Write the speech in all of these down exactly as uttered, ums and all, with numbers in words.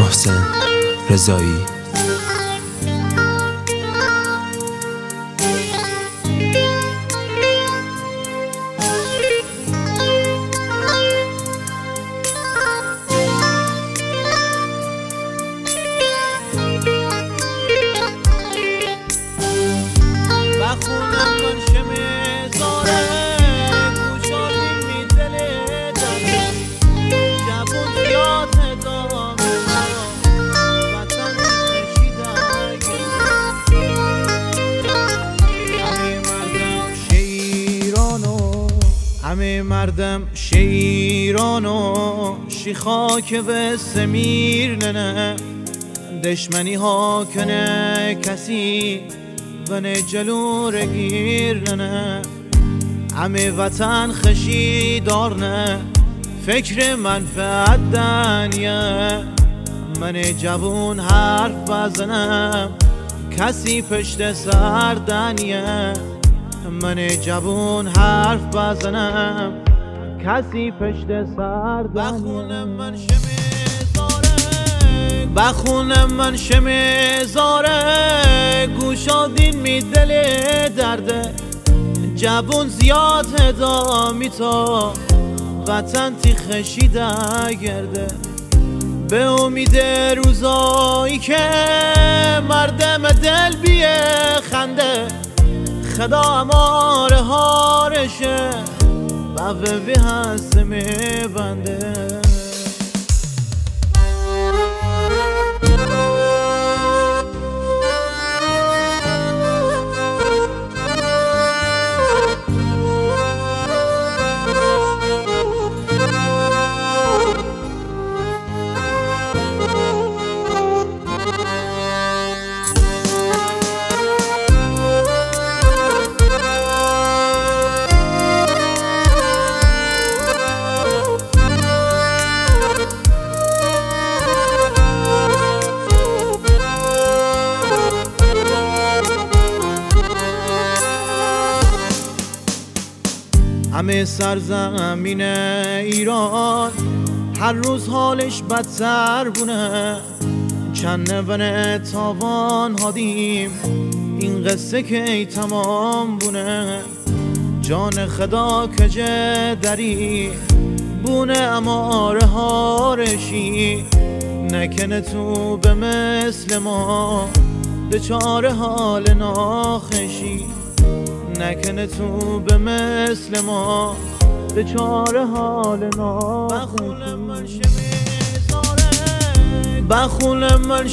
محسن رضایی. همه مردم شیرانو شیخاک و سمیر ننه دشمنی ها کنه کسی و نه جلو رگیر ننه همه وطن خشی دار نه فکر منفعت دنیه من جوون حرف بزنم کسی پشت سر دنیه من جوون حرف بزنم کسی پشت سر بخونم من شمیزاره بخونم من شمیزاره گوشادین می دل درده جوون زیاد هدا می تا وطن تی خشیده گرده به امید روزایی که مردم دل بیه خنده خدا اماره هارشه بوی هست می بنده همه سرزمین ایران هر روز حالش بدتر بونه چند نونه تاوان هادیم این قصه که ای تمام بونه جان خدا کجه دری بونه اماره هارشی نکنه تو به مثل ما به چاره حال ناخشی نکنه تو به مثل ما به چاره حال ناخشی من شمیزاره بخونم من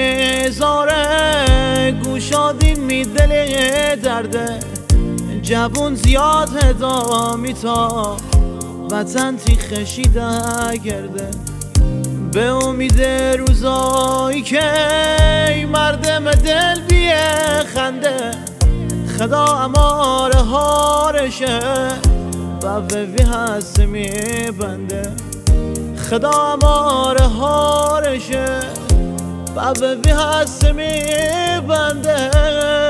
شمیزاره گوشادین می دل درده جوون زیاد هدا می تا وطن تی خشیده گرده به امید روزایی که مردم دل بیه خنده خدا اماره هارشه بوی هست می بنده خدا اماره هارشه بوی هست می بنده